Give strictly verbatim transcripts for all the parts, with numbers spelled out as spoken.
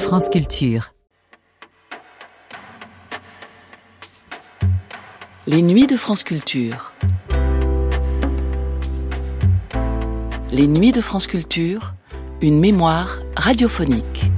France Culture. Les nuits de France Culture. Les nuits de France Culture, une mémoire radiophonique.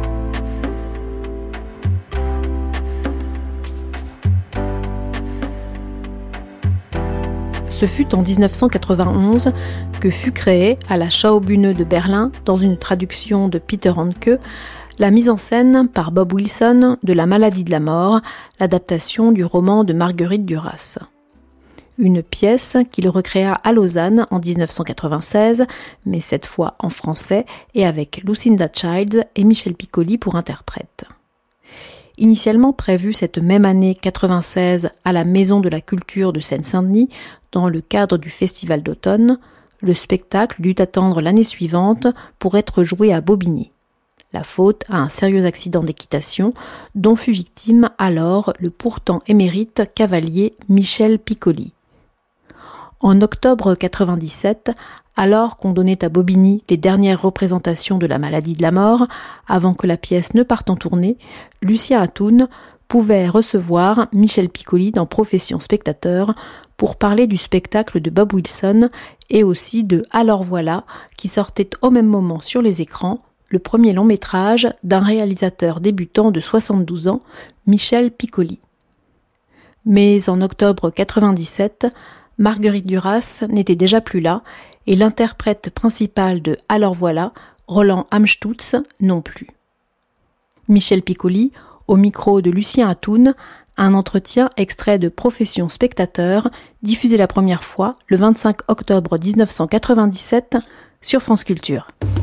Ce fut en dix-neuf cent quatre-vingt-onze que fut créée à la Schaubühne de Berlin, dans une traduction de Peter Handke, la mise en scène par Bob Wilson de La maladie de la mort, l'adaptation du roman de Marguerite Duras. Une pièce qu'il recréa à Lausanne en dix-neuf cent quatre-vingt-seize, mais cette fois en français et avec Lucinda Childs et Michel Piccoli pour interprètes. Initialement prévue cette même année quatre-vingt-seize à la Maison de la Culture de Seine-Saint-Denis, dans le cadre du Festival d'automne, le spectacle dut attendre l'année suivante pour être joué à Bobigny. La faute à un sérieux accident d'équitation dont fut victime alors le pourtant émérite cavalier Michel Piccoli. En octobre quatre-vingt-dix-sept, alors qu'on donnait à Bobigny les dernières représentations de La maladie de la mort, avant que la pièce ne parte en tournée, Lucien Atoun pouvait recevoir Michel Piccoli dans Profession spectateur pour parler du spectacle de Bob Wilson et aussi de Alors voilà, qui sortait au même moment sur les écrans, le premier long métrage d'un réalisateur débutant de soixante-douze ans, Michel Piccoli. Mais en octobre quatre-vingt-dix-sept, Marguerite Duras n'était déjà plus là et l'interprète principal de Alors voilà, Roland Amstutz, non plus. Michel Piccoli, au micro de Lucien Atoun, un entretien extrait de Profession spectateur, diffusé la première fois le vingt-cinq octobre dix-neuf cent quatre-vingt-dix-sept sur France Culture.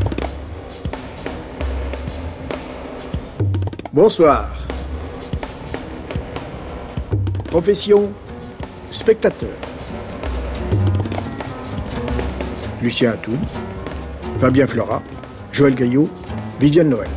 Bonsoir. Profession spectateur. Lucien Atoun, Fabien Florat, Joël Gaillot, Viviane Noël.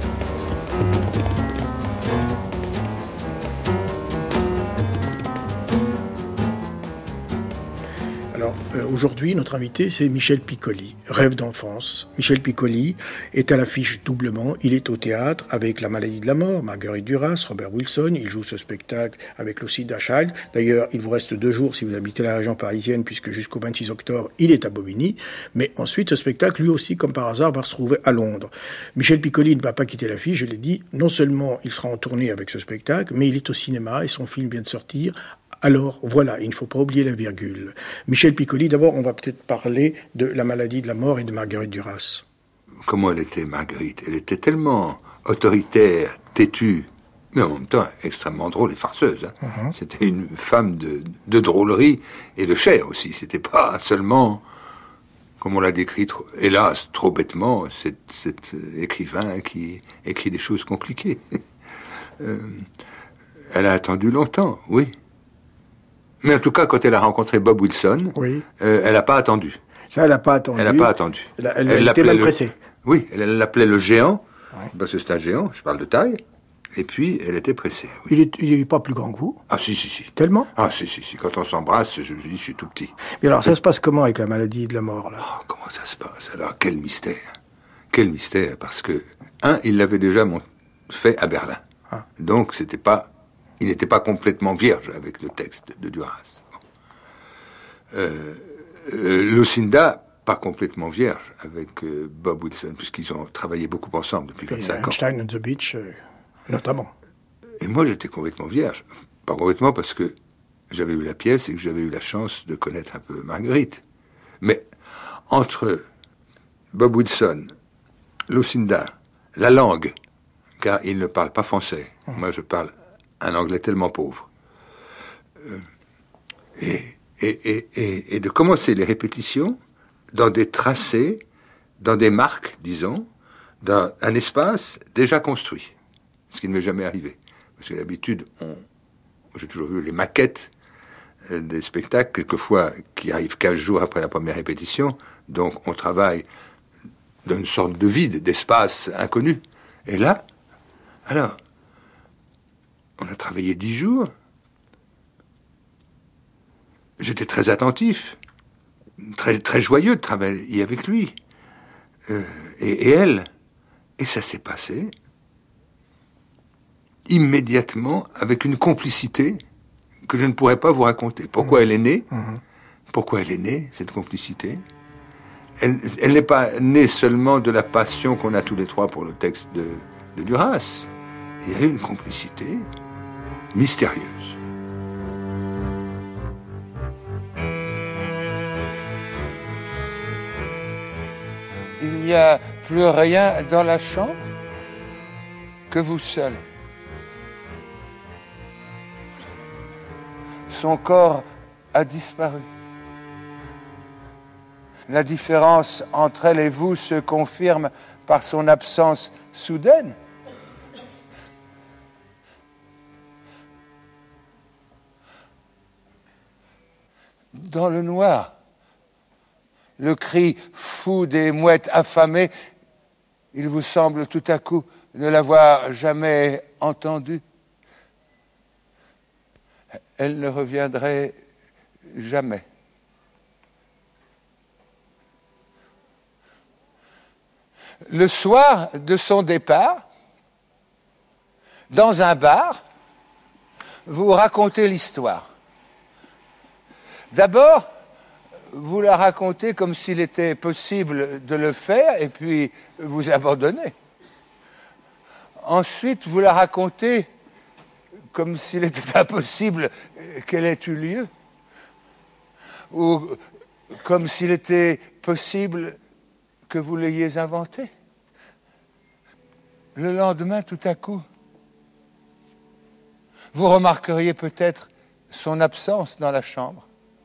Alors, euh, aujourd'hui, notre invité, c'est Michel Piccoli, Rêve d'enfance. Michel Piccoli est à l'affiche doublement. Il est au théâtre avec La maladie de la mort, Marguerite Duras, Robert Wilson. Il joue ce spectacle avec Lucinda Childs. D'ailleurs, il vous reste deux jours si vous habitez la région parisienne, puisque jusqu'au vingt-six octobre, il est à Bobigny. Mais ensuite, ce spectacle, lui aussi, comme par hasard, va se trouver à Londres. Michel Piccoli ne va pas quitter l'affiche, je l'ai dit. Non seulement il sera en tournée avec ce spectacle, mais il est au cinéma et son film vient de sortir. Alors, voilà, il ne faut pas oublier la virgule. Michel Piccoli, d'abord, on va peut-être parler de La maladie de la mort et de Marguerite Duras. Comment elle était, Marguerite? Elle était tellement autoritaire, têtue, mais en même temps extrêmement drôle et farceuse. Hein. Uh-huh. C'était une femme de, de drôlerie et de chair aussi. C'était pas seulement, comme on l'a décrit, trop, hélas, trop bêtement, cet, cet écrivain qui écrit des choses compliquées. euh, elle a attendu longtemps, oui. Mais en tout cas, quand elle a rencontré Bob Wilson, oui. euh, elle n'a pas attendu. Ça, elle n'a pas attendu. Elle n'a pas attendu. Elle, a, elle, elle, elle était même le... pressée. Oui, elle, elle l'appelait le géant, ouais. Parce que c'est un géant, je parle de taille, et puis elle était pressée. Oui. Il n'est pas plus grand que vous? Ah si, si, si. Tellement? Ah si, si, si. Quand on s'embrasse, je lui dis, je suis tout petit. Mais alors, ça se passe comment avec La maladie de la mort, là? Oh, comment ça se passe? Alors, quel mystère. Quel mystère, parce que, un, il l'avait déjà fait à Berlin. Ah. Donc, c'était pas... Il n'était pas complètement vierge avec le texte de Duras. Euh, euh, Lucinda, pas complètement vierge avec euh, Bob Wilson, puisqu'ils ont travaillé beaucoup ensemble depuis vingt-cinq ans. Einstein on the Beach, euh, notamment. Et moi, j'étais complètement vierge. Pas complètement parce que j'avais eu la pièce et que j'avais eu la chance de connaître un peu Marguerite. Mais entre Bob Wilson, Lucinda, la langue, car il ne parle pas français. Mmh. Moi, je parle un anglais tellement pauvre. Euh, et... Et, et, et, et de commencer les répétitions dans des tracés, dans des marques, disons, dans un espace déjà construit. Ce qui ne m'est jamais arrivé. Parce que d'habitude, on, j'ai toujours vu les maquettes euh, des spectacles, quelquefois qui arrivent quinze jours après la première répétition. Donc on travaille dans une sorte de vide, d'espace inconnu. Et là, alors, on a travaillé dix jours. J'étais très attentif, très, très joyeux de travailler avec lui. Euh, et, et elle. Et ça s'est passé immédiatement avec une complicité que je ne pourrais pas vous raconter. Pourquoi mmh. elle est née mmh. Pourquoi elle est née, cette complicité? Elle, elle n'est pas née seulement de la passion qu'on a tous les trois pour le texte de, de Duras. Il y a eu une complicité mystérieuse. Il n'y a plus rien dans la chambre que vous seul. Son corps a disparu. La différence entre elle et vous se confirme par son absence soudaine. Dans le noir, le cri fou des mouettes affamées, il vous semble tout à coup ne l'avoir jamais entendu. Elle ne reviendrait jamais. Le soir de son départ, dans un bar, vous racontez l'histoire. D'abord, vous la racontez comme s'il était possible de le faire et puis vous abandonnez. Ensuite, vous la racontez comme s'il était impossible qu'elle ait eu lieu. Ou comme s'il était possible que vous l'ayez inventée. Le lendemain, tout à coup, vous remarqueriez peut-être son absence dans la chambre.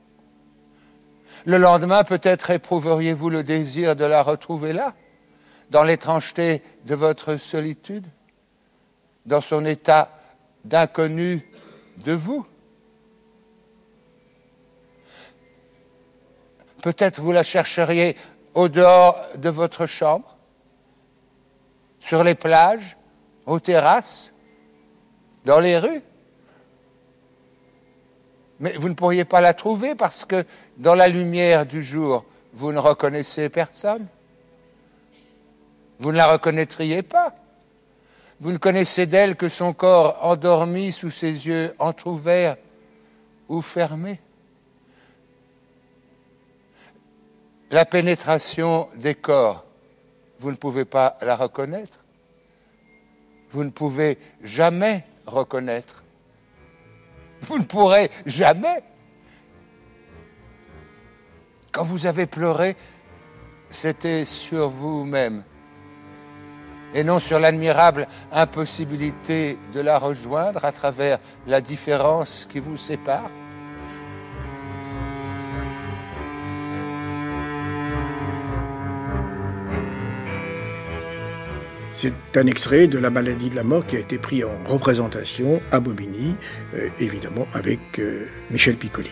Le lendemain, peut-être éprouveriez-vous le désir de la retrouver là, dans l'étrangeté de votre solitude, dans son état d'inconnu de vous. Peut-être vous la chercheriez au dehors de votre chambre, sur les plages, aux terrasses, dans les rues. Mais vous ne pourriez pas la trouver parce que dans la lumière du jour, vous ne reconnaissez personne. Vous ne la reconnaîtriez pas. Vous ne connaissez d'elle que son corps endormi sous ses yeux entr'ouverts ou fermés. La pénétration des corps, vous ne pouvez pas la reconnaître. Vous ne pouvez jamais reconnaître. Vous ne pourrez jamais. Quand vous avez pleuré, c'était sur vous-même et non sur l'admirable impossibilité de la rejoindre à travers la différence qui vous sépare. C'est un extrait de La maladie de la mort qui a été pris en représentation à Bobigny, euh, évidemment avec euh, Michel Piccoli.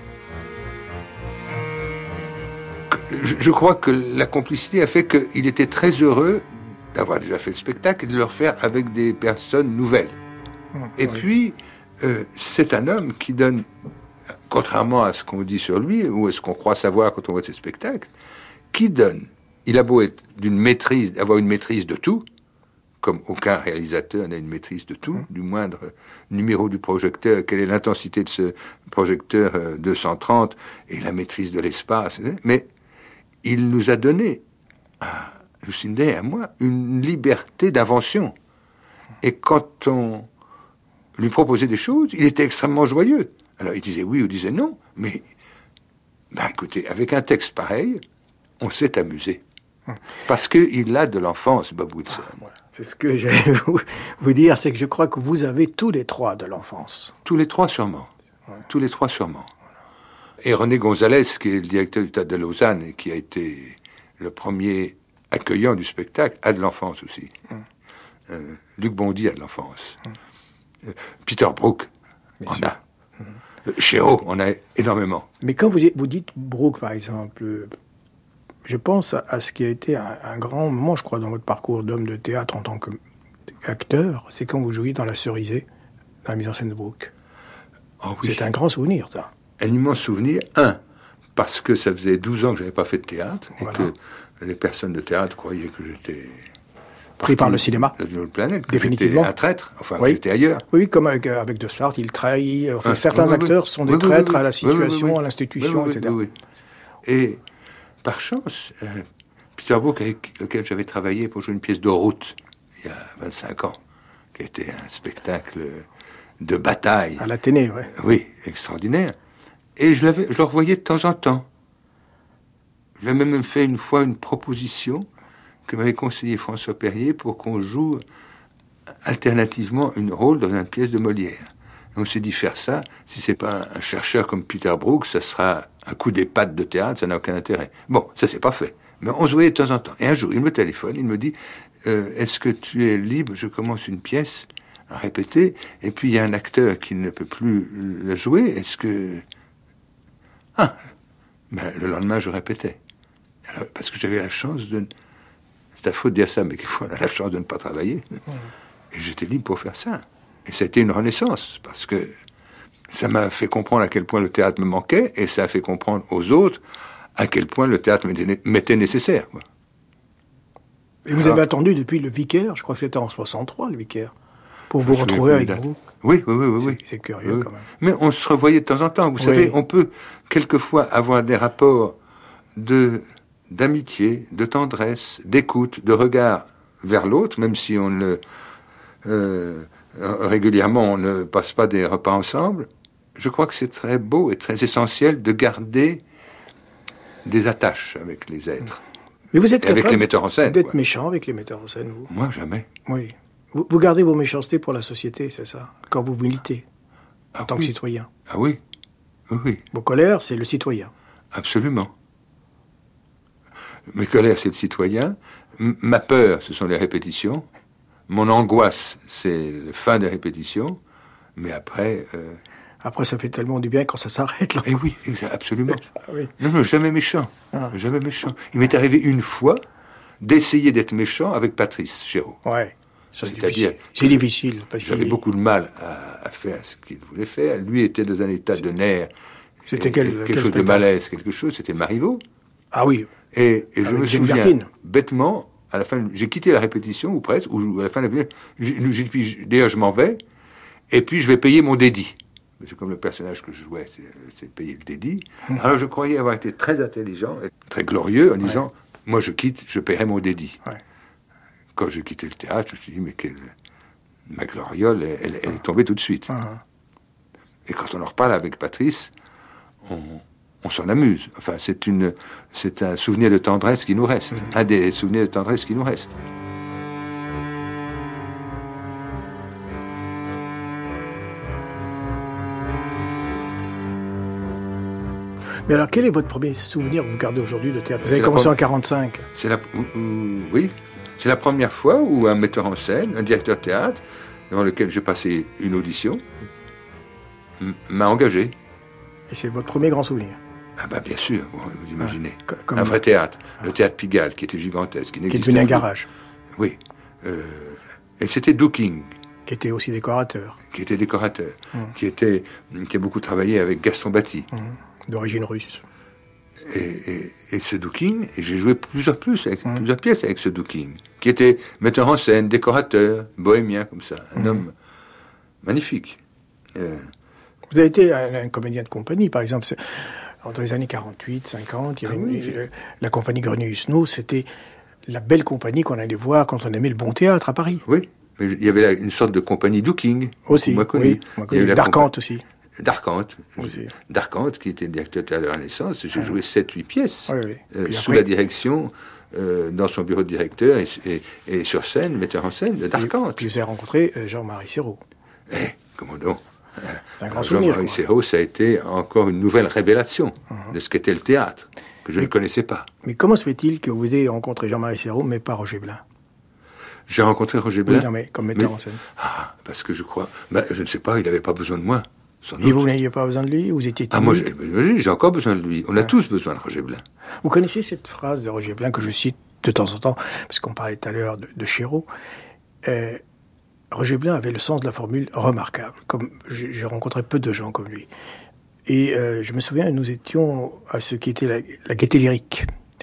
Je, je crois que la complicité a fait qu'il était très heureux d'avoir déjà fait le spectacle et de le refaire avec des personnes nouvelles. Mmh, et oui. puis, euh, c'est un homme qui donne, contrairement à ce qu'on dit sur lui, ou à ce qu'on croit savoir quand on voit ses spectacles, qui donne, il a beau être d'une maîtrise, avoir une maîtrise de tout, comme aucun réalisateur n'a une maîtrise de tout, mmh. du moindre numéro du projecteur, quelle est l'intensité de ce projecteur euh, deux cent trente, et la maîtrise de l'espace, mais il nous a donné, à Lucinda et à moi, une liberté d'invention. Et quand on lui proposait des choses, il était extrêmement joyeux. Alors il disait oui ou disait non, mais ben, écoutez, avec un texte pareil, on s'est amusé. Parce qu'il a de l'enfance, Bob Wilson. Ah, voilà. C'est ce que j'allais vous, vous dire, c'est que je crois que vous avez tous les trois de l'enfance. Tous les trois sûrement. Ouais. Tous les trois sûrement. Voilà. Et René Gonzalez, qui est le directeur du Théâtre de Lausanne et qui a été le premier accueillant du spectacle, a de l'enfance aussi. Hum. Euh, Luc Bondy a de l'enfance. Hum. Euh, Peter Brook en a. Hum. Euh, Chéreau en a énormément. Mais quand vous, vous dites Brook, par exemple, je pense à, à ce qui a été un, un grand moment, je crois, dans votre parcours d'homme de théâtre en tant qu'acteur, c'est quand vous jouiez dans La Cerisée, dans la mise en scène de Brook. Oh oui. C'est un grand souvenir, ça. Un immense souvenir. Un, parce que ça faisait douze ans que je n'avais pas fait de théâtre, voilà. Et que les personnes de théâtre croyaient que j'étais pris par le cinéma. D'une autre planète, que définitivement. J'étais un traître, enfin, oui. j'étais ailleurs. Oui, comme avec, avec De Sart, il trahit. Enfin, Ah, certains oui, oui, acteurs oui. sont des oui, oui, traîtres oui, oui. à la situation, oui, oui, oui. à l'institution, oui, oui, et cetera. Oui, oui. Et par chance, euh, Peter Brook, avec lequel j'avais travaillé pour jouer une pièce de route il y a vingt-cinq ans, qui était un spectacle de bataille. À l'Athénée, oui. Oui, extraordinaire. Et je, l'avais, je le revoyais de temps en temps. Je lui ai même fait une fois une proposition que m'avait conseillé François Perrier pour qu'on joue alternativement un rôle dans une pièce de Molière. Et on s'est dit faire ça, si c'est pas un chercheur comme Peter Brook, ça sera un coup des pattes de théâtre, ça n'a aucun intérêt. Bon, ça c'est pas fait. Mais on se voyait de temps en temps. Et un jour, il me téléphone, il me dit euh, « Est-ce que tu es libre ? Je commence une pièce à répéter, et puis il y a un acteur qui ne peut plus le jouer. Est-ce que... » Ah, ben, le lendemain, je répétais. Alors, parce que j'avais la chance de... C'est affreux de dire ça, mais quelquefois, on a la chance de ne pas travailler. Et j'étais libre pour faire ça. Et ça a été une renaissance, parce que ça m'a fait comprendre à quel point le théâtre me manquait, et ça a fait comprendre aux autres à quel point le théâtre m'était nécessaire. Quoi. Et vous Alors, avez attendu depuis le Vicaire, je crois que c'était en soixante-trois, le Vicaire, pour vous retrouver avec vous. Oui, oui, oui, oui. C'est, oui. c'est curieux, oui. quand même. Mais on se revoyait de temps en temps. Vous oui. savez, on peut quelquefois avoir des rapports de, d'amitié, de tendresse, d'écoute, de regard vers l'autre, même si on ne... Euh, régulièrement, on ne passe pas des repas ensemble. Je crois que c'est très beau et très essentiel de garder des attaches avec les êtres. Mais vous êtes et avec les metteurs en scène. D'être méchant avec les metteurs en scène, vous ? Moi, jamais. Oui. Vous, vous gardez vos méchancetés pour la société, c'est ça ? Quand vous militez, en ah, tant oui. que citoyen. Ah oui. Oui, oui. Vos colères, c'est le citoyen. Absolument. Mes colères, c'est le citoyen. M- ma peur, ce sont les répétitions. Mon angoisse, c'est la fin des répétitions. Mais après... Euh... Après, ça fait tellement du bien quand ça s'arrête, là. Eh oui, absolument. Ah, oui. Non, non, jamais méchant. Ah. Jamais méchant. Il m'est arrivé une fois d'essayer d'être méchant avec Patrice Chéreau. Ouais. C'est C'est-à-dire difficile. C'est difficile. Parce j'avais qu'il... beaucoup de mal à, à faire ce qu'il voulait faire. Lui était dans un état c'est... de nerfs. C'était quel, quelque quel chose spectacle? de malaise, quelque chose. C'était Marivaux. Ah oui. Et, et je me Jane souviens, Birkin. bêtement, à la fin, j'ai quitté la répétition, ou presque, ou à la fin de la répétition, d'ailleurs je m'en vais, et puis je vais payer mon dédit. C'est comme le personnage que je jouais, c'est, c'est de payer le dédit. Mmh. Alors je croyais avoir été très intelligent, et très glorieux, en disant, ouais. moi je quitte, je paierai mon dédit. Ouais. Quand j'ai quitté le théâtre, je me suis dit, mais quelle... ma gloriole, elle, elle, elle est tombée tout de suite. Mmh. Et quand on en reparle avec Patrice, on... on s'en amuse. Enfin, c'est, une, c'est un souvenir de tendresse qui nous reste. Mmh. Un des souvenirs de tendresse qui nous reste. Mais alors, quel est votre premier souvenir que vous gardez aujourd'hui de théâtre ? Vous avez c'est commencé pre... en quarante-cinq. C'est la... Oui. C'est la première fois où un metteur en scène, un directeur de théâtre, devant lequel j'ai passé une audition, m'a engagé. Et c'est votre premier grand souvenir ? Ah bah bien sûr, vous imaginez. Ah, comme un vrai théâtre, ah. le théâtre Pigalle, qui était gigantesque. Qui, qui est devenu un garage. Oui. Euh, et c'était Dooking. Qui était aussi décorateur. Qui était décorateur. Mmh. Qui, était, qui a beaucoup travaillé avec Gaston Batty. Mmh. D'origine russe. Et, et, et ce Dooking, et j'ai joué plusieurs, plus avec, mmh. plusieurs pièces avec ce Dooking, qui était metteur en scène, décorateur, bohémien comme ça. Un mmh. homme magnifique. Euh, Vous avez été un, un comédien de compagnie, par exemple. C'est... Dans les années quarante-huit, cinquante, il y avait ah oui, une, euh, la compagnie Grenier-Husneau, c'était la belle compagnie qu'on allait voir quand on aimait le bon théâtre à Paris. Oui, mais il y avait là une sorte de compagnie Dooking. Aussi, moi oui. Moi il y avait D'Arcante compa- aussi. D'Arcante. Aussi. D'Arcante, qui était directeur de théâtre de la Renaissance. J'ai ah. joué sept huit pièces oui, oui. Euh, sous après... la direction, euh, dans son bureau de directeur et, et, et sur scène, metteur en scène, de D'Arcante. Puis vous avez rencontré Jean-Marie Serrault. Eh, comment donc ? C'est un grand souvenir. Jean-Marie Serrault, ça a été encore une nouvelle révélation uh-huh. de ce qu'était le théâtre, que je mais, ne connaissais pas. Mais comment se fait-il que vous ayez rencontré Jean-Marie Serrault, mais pas Roger Blin ? J'ai rencontré Roger Blin. Oui, non, mais comme metteur mais, en scène. Ah, parce que je crois... Ben, je ne sais pas, il n'avait pas besoin de moi. Et vous n'aviez pas besoin de lui ? Vous étiez timide ? Ah, moi, j'ai, j'ai encore besoin de lui. On a ouais. tous besoin de Roger Blin. Vous connaissez cette phrase de Roger Blin que je cite de temps en temps, parce qu'on parlait tout à l'heure de, de Chéreau. Euh, Roger Blin avait le sens de la formule remarquable. Comme j'ai, j'ai rencontré peu de gens comme lui. Et euh, je me souviens, nous étions à ce qui était la, la Gaîté Lyrique,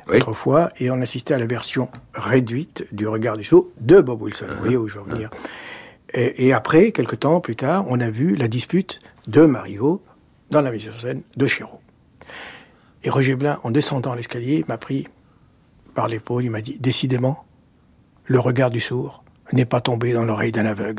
oui. autrefois, et on assistait à la version réduite du Regard du Sourd de Bob Wilson. Uh-huh. Vous voyez où je veux venir. Uh-huh. et, et après, quelques temps plus tard, on a vu la dispute de Marivaux dans la mise en scène de Chéreau. Et Roger Blin, en descendant l'escalier, m'a pris par l'épaule, il m'a dit « Décidément, le regard du sourd n'est pas tombé dans l'oreille d'un aveugle. »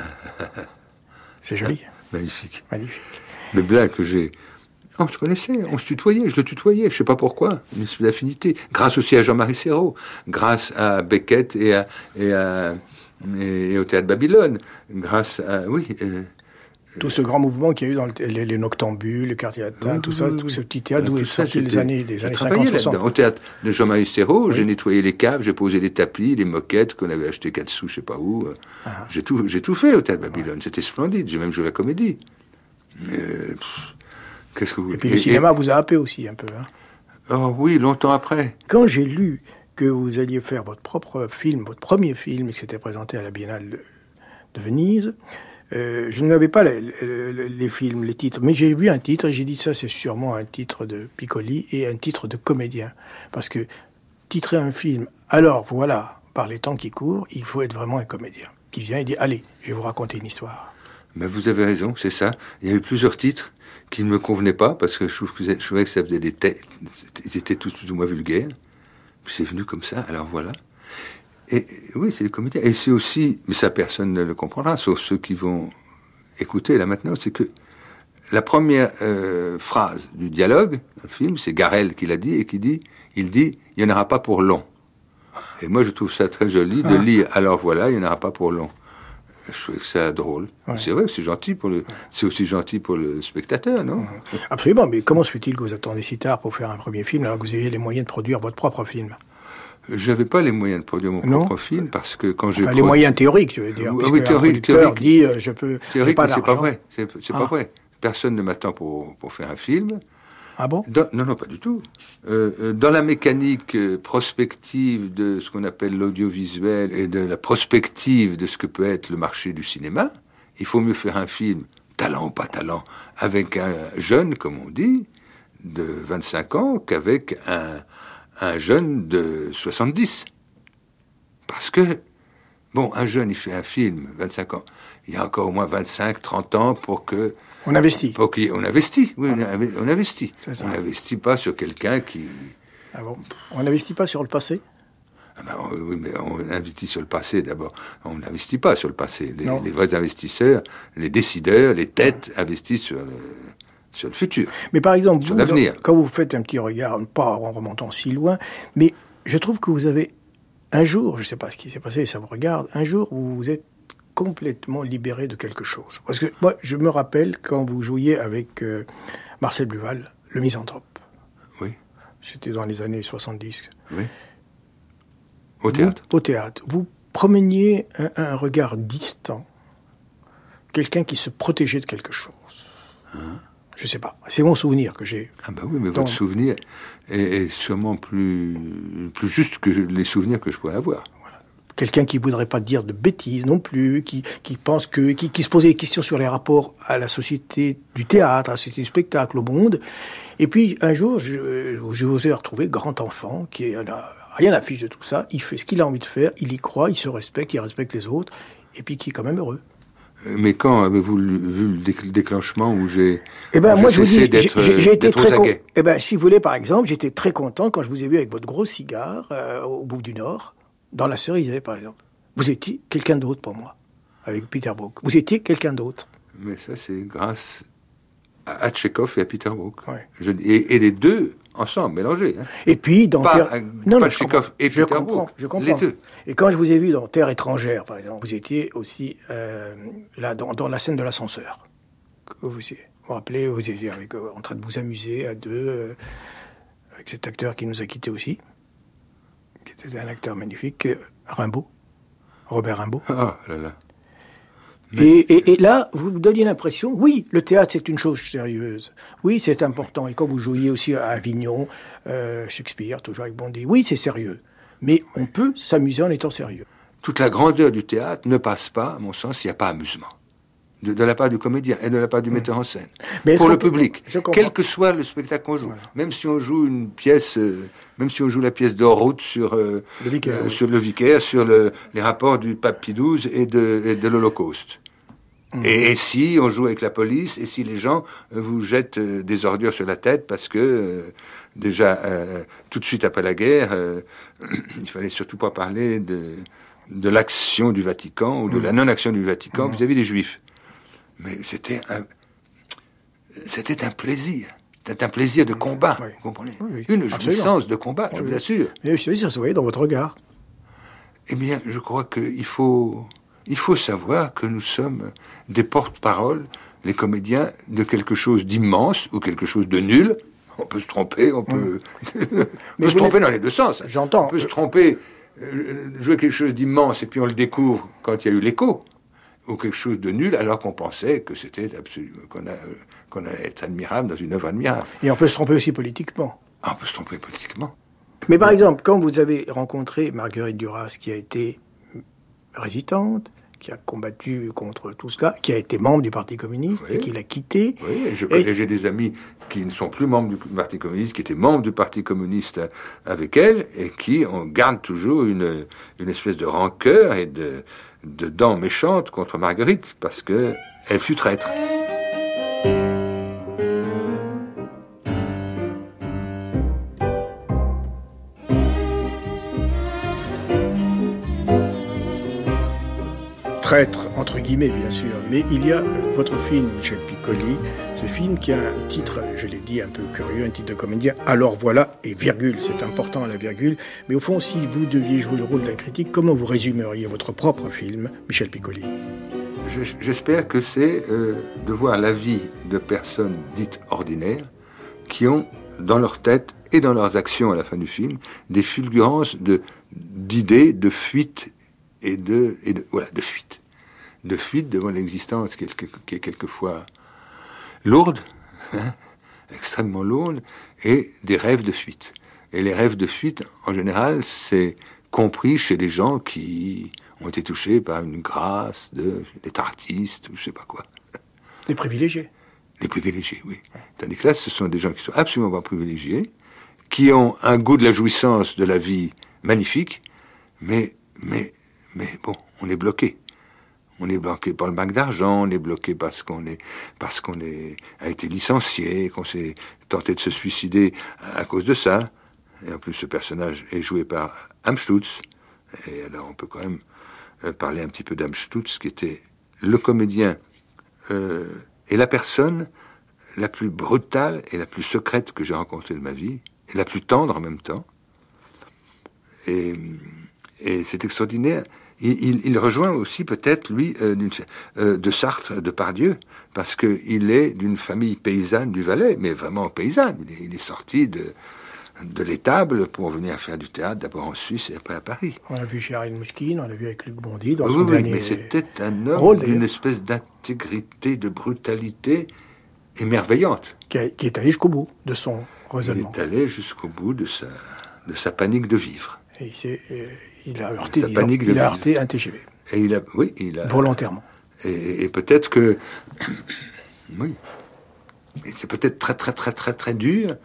C'est joli. Magnifique. Magnifique. Mais Blin que j'ai... On se connaissait, on se tutoyait, je le tutoyais, je ne sais pas pourquoi, une espèce d'affinité. Grâce aussi à Jean-Marie Serrault, grâce à Beckett et, à, et, à, et au Théâtre Babylone, grâce à... Oui... Euh, tout ce grand mouvement qu'il y a eu dans le, les, les Noctambules, le Quartier Latin, oui, tout oui, ça, oui, tout ce petit théâtre d'où est sorti les années, des années cinquante soixante. Au théâtre de Jean-Marie Serrault, oui. j'ai nettoyé les caves, j'ai posé les tapis, les moquettes qu'on avait achetées quatre sous, je sais pas où. Ah. J'ai tout, j'ai tout fait au Théâtre Babylone. Ouais. C'était splendide. J'ai même joué la comédie. Mais, pff, qu'est-ce que vous... Et puis le et, cinéma et... vous a happé aussi un peu. Hein. Oh oui, longtemps après. Quand j'ai lu que vous alliez faire votre propre film, votre premier film, qui s'était présenté à la Biennale de, de Venise. Euh, je n'avais pas les, les, les films, les titres, mais j'ai vu un titre et j'ai dit ça, c'est sûrement un titre de Piccoli et un titre de comédien. Parce que titrer un film, alors voilà, par les temps qui courent, il faut être vraiment un comédien qui vient et dit allez, je vais vous raconter une histoire. Ben vous avez raison, c'est ça. Il y a eu plusieurs titres qui ne me convenaient pas parce que je, trouve que, je trouvais que ça faisait des têtes, ils étaient tous plus ou moins vulgaires. Puis c'est venu comme ça, alors voilà. Et oui, c'est les comédiens. Et c'est aussi, mais ça personne ne le comprendra, sauf ceux qui vont écouter là maintenant, c'est que la première euh, phrase du dialogue dans le film, c'est Garel qui l'a dit et qui dit, il dit, il n'y en aura pas pour long. Et moi, je trouve ça très joli de lire. Alors voilà, il n'y en aura pas pour long. Je trouve que c'est drôle. Ouais. C'est vrai, c'est gentil pour le, c'est aussi gentil pour le spectateur, non? Absolument. Mais comment se fait-il que vous attendez si tard pour faire un premier film alors que vous aviez les moyens de produire votre propre film? J'avais pas les moyens de produire mon non. propre film parce que quand j'ai enfin, les pro... moyens théoriques, tu veux dire. Ah, oui, théorique, théorique. Dit, euh, je peux. Théorique, mais c'est pas vrai. C'est, c'est ah. pas vrai. Personne ne m'attend pour pour faire un film. Ah bon? Dans, non, non, pas du tout. Euh, dans la mécanique prospective de ce qu'on appelle l'audiovisuel et de la prospective de ce que peut être le marché du cinéma, il faut mieux faire un film, talent ou pas talent, avec un jeune, comme on dit, de vingt-cinq ans, qu'avec un un jeune de soixante-dix. Parce que, bon, un jeune, il fait un film, vingt-cinq ans. Il y a encore au moins vingt-cinq, trente ans pour que... On investit. Pour qu'il, on investit, oui, ah. on, on investit. On n'investit pas sur quelqu'un qui... Ah bon? On n'investit pas sur le passé? Ah ben, oui, mais on investit sur le passé d'abord. On n'investit pas sur le passé. Les, les vrais investisseurs, les décideurs, les têtes ah. investissent sur... Le, sur le futur, mais par exemple, sur vous, l'avenir. Quand vous faites un petit regard, pas en remontant si loin, mais je trouve que vous avez un jour, je ne sais pas ce qui s'est passé, ça vous regarde, un jour où vous êtes complètement libéré de quelque chose. Parce que moi, je me rappelle quand vous jouiez avec euh, Marcel Bluval, le misanthrope. Oui. C'était dans les années soixante-dix. Oui. Au théâtre. Vous, au théâtre. Vous promeniez un, un regard distant, quelqu'un qui se protégeait de quelque chose. Hein? Je sais pas. C'est mon souvenir que j'ai. Ah bah oui, mais votre souvenir est, est sûrement plus, plus juste que les souvenirs que je pourrais avoir. Voilà. Quelqu'un qui voudrait pas dire de bêtises non plus, qui, qui pense que, qui, qui se posait des questions sur les rapports à la société du théâtre, à la société du spectacle, au monde. Et puis, un jour, je, je vous ai retrouvé grand enfant, qui n'a rien à fiche de tout ça. Il fait ce qu'il a envie de faire, il y croit, il se respecte, il respecte les autres, et puis qui est quand même heureux. Mais quand avez-vous vu le déclenchement où j'ai eh ben, où moi, je vous dis, d'être, j'ai, j'ai été d'être très con... Eh ben, si vous voulez, par exemple, j'étais très content quand je vous ai vu avec votre gros cigare euh, au bout du Nord, dans la Cerisay, par exemple. Vous étiez quelqu'un d'autre pour moi, avec Peter Brook. Vous étiez quelqu'un d'autre. Mais ça, c'est grâce à Tchekhov et à Peter Brook. Ouais. Je, et, et les deux ensemble, mélangés. Hein. Et puis, dans pas, Terre... non, pas Tchekhov et je Peter comprends, Brook. Je comprends. Les deux. Et quand je vous ai vu dans Terre étrangère, par exemple, vous étiez aussi euh, là, dans, dans la scène de l'ascenseur. Vous vous, vous rappelez, vous étiez avec, euh, en train de vous amuser à deux, euh, avec cet acteur qui nous a quittés aussi, qui était un acteur magnifique, euh, Rimbaud, Robert Rimbaud. Ah là là. Mais... Et, et, et là, vous me donniez l'impression, oui, le théâtre, c'est une chose sérieuse. Oui, c'est important. Et quand vous jouiez aussi à Avignon, euh, Shakespeare, toujours avec Bondy, oui, c'est sérieux. Mais on peut s'amuser en étant sérieux. Toute la grandeur du théâtre ne passe pas, à mon sens, s'il n'y a pas amusement. de, de la part du comédien et de la part du mmh. metteur en scène. Mais pour le public, peut... quel que soit le spectacle qu'on joue. Voilà. Même si on joue une pièce, euh, même si on joue la pièce d'Oroute sur, euh, le Vicaire, euh, oui. sur le Vicaire, sur le, les rapports du pape Pie douze et de, et de l'Holocauste. Mmh. Et, et si on joue avec la police, et si les gens euh, vous jettent euh, des ordures sur la tête parce que euh, déjà euh, tout de suite après la guerre, euh, il fallait surtout pas parler de, de l'action du Vatican ou de mmh. la non-action du Vatican mmh. vis-à-vis des Juifs. Mais c'était un, c'était un plaisir. C'était un plaisir de combat, oui. vous comprenez oui, oui. Une jouissance de combat, oui, je vous assure. Mais ça se voyait dans votre regard. Eh bien, je crois qu'il faut... Il faut savoir que nous sommes des porte-parole, les comédiens, de quelque chose d'immense ou quelque chose de nul. On peut se tromper, on peut, mmh. on peut se tromper dans les deux sens. J'entends. On peut se tromper, euh, jouer quelque chose d'immense et puis on le découvre quand il y a eu l'écho, ou quelque chose de nul alors qu'on pensait que c'était absolument, qu'on, a, euh, qu'on allait être admirable dans une œuvre admirable. Et on peut se tromper aussi politiquement. Ah, on peut se tromper politiquement. Mais par exemple, quand vous avez rencontré Marguerite Duras, qui a été résistante, qui a combattu contre tout cela, qui a été membre du Parti communiste oui. et qui l'a quitté. Oui, je, et j'ai des amis qui ne sont plus membres du Parti communiste, qui étaient membres du Parti communiste avec elle, et qui on garde toujours une, une espèce de rancœur et de, de dents méchantes contre Marguerite, parce que elle fut traître. Traître, entre guillemets, bien sûr. Mais il y a votre film, Michel Piccoli, ce film qui a un titre, je l'ai dit, un peu curieux, un titre de comédien. Alors voilà, et virgule, c'est important la virgule. Mais au fond, si vous deviez jouer le rôle d'un critique, comment vous résumeriez votre propre film, Michel Piccoli ? J'espère que c'est euh, de voir la vie de personnes dites ordinaires qui ont dans leur tête et dans leurs actions à la fin du film des fulgurances de, d'idées, de fuite et de, et de, voilà, de fuite. De fuite devant l'existence qui est, qui est quelquefois lourde, hein, extrêmement lourde, et des rêves de fuite. Et les rêves de fuite, en général, c'est compris chez des gens qui ont été touchés par une grâce de, d'être artistes, ou je sais pas quoi. Des privilégiés. Des privilégiés, oui. Tandis que là, ce sont des gens qui sont absolument pas privilégiés, qui ont un goût de la jouissance de la vie magnifique, mais, mais, mais bon, on est bloqué. On est bloqué par le manque d'argent, on est bloqué parce qu'on est, parce qu'on est, a été licencié, qu'on s'est tenté de se suicider à cause de ça. Et en plus, ce personnage est joué par Amstutz. Et alors, on peut quand même parler un petit peu d'Amstutz, qui était le comédien euh, et la personne la plus brutale et la plus secrète que j'ai rencontrée de ma vie, et la plus tendre en même temps. Et, et c'est extraordinaire. Il, il, il rejoint aussi peut-être, lui, euh, euh, de Sartre, de Pardieu, parce qu'il est d'une famille paysanne du Valais, mais vraiment paysanne. Il est, il est sorti de, de l'étable pour venir faire du théâtre, d'abord en Suisse et après à Paris. On l'a vu chez Ariel Mouchkine, on l'a vu avec Luc Bondy dans oui, son oui, dernier mais c'était un homme rôle, d'une espèce d'intégrité, de brutalité émerveillante. Qui, a, qui est allé jusqu'au bout de son raisonnement. Il est allé jusqu'au bout de sa, de sa panique de vivre. Et il, s'est, euh, il a heurté, sa panique il, de il a vivre. heurté un T G V. Et il a, oui, il a... Volontairement. Et, et peut-être que... oui. Et c'est peut-être très, très, très, très, très dur.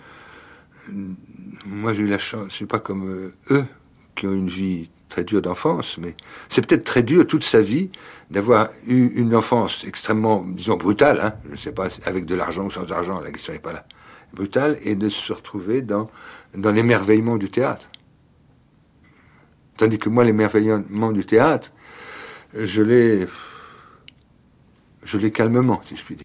Moi, j'ai eu la chance, je suis pas comme euh, eux, qui ont une vie très dure d'enfance, mais c'est peut-être très dur toute sa vie d'avoir eu une enfance extrêmement, disons, brutale, hein, je sais pas, avec de l'argent ou sans argent, la question n'est pas là, brutale, et de se retrouver dans, dans l'émerveillement du théâtre. Tandis que moi, l'émerveillement du théâtre, je l'ai, je l'ai calmement, si je puis dire.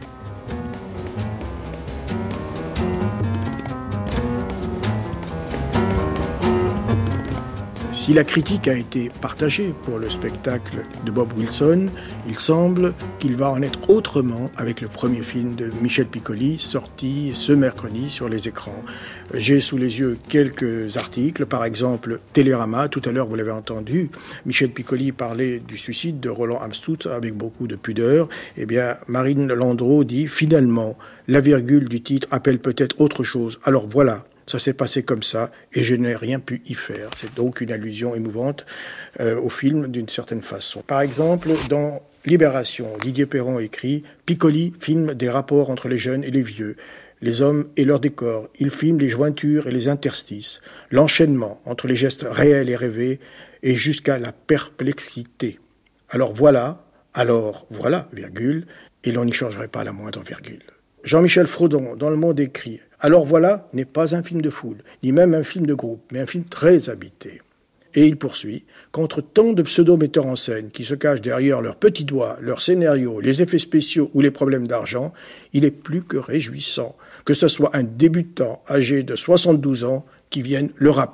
Si la critique a été partagée pour le spectacle de Bob Wilson, il semble qu'il va en être autrement avec le premier film de Michel Piccoli, sorti ce mercredi sur les écrans. J'ai sous les yeux quelques articles, par exemple Télérama, tout à l'heure vous l'avez entendu, Michel Piccoli parlait du suicide de Roland Amstutz avec beaucoup de pudeur. Eh bien, Marine Landreau dit « Finalement, la virgule du titre appelle peut-être autre chose. Alors voilà, Ça s'est passé comme ça et je n'ai rien pu y faire. C'est donc une allusion émouvante euh, au film d'une certaine façon. Par exemple, dans Libération, Didier Perron écrit « Piccoli filme des rapports entre les jeunes et les vieux, les hommes et leurs décors. Il filme les jointures et les interstices, l'enchaînement entre les gestes réels et rêvés et jusqu'à la perplexité. Alors voilà, alors voilà, virgule, et l'on n'y changerait pas la moindre virgule. » Jean-Michel Frodon, dans Le Monde, écrit « Alors voilà n'est pas un film de foule, ni même un film de groupe, mais un film très habité. » Et il poursuit « Contre tant de pseudo-metteurs en scène qui se cachent derrière leurs petits doigts, leurs scénarios, les effets spéciaux ou les problèmes d'argent, il est plus que réjouissant que ce soit un débutant âgé de soixante-douze ans qui vienne le rappeler. »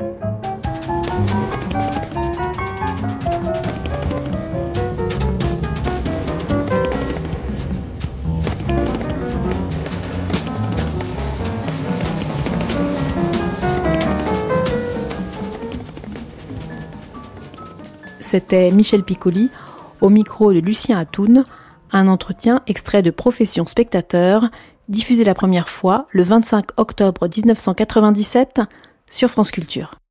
C'était Michel Piccoli, au micro de Lucien Atoun, un entretien extrait de Profession spectateur, diffusé la première fois le vingt-cinq octobre mille neuf cent quatre-vingt-dix-sept sur France Culture.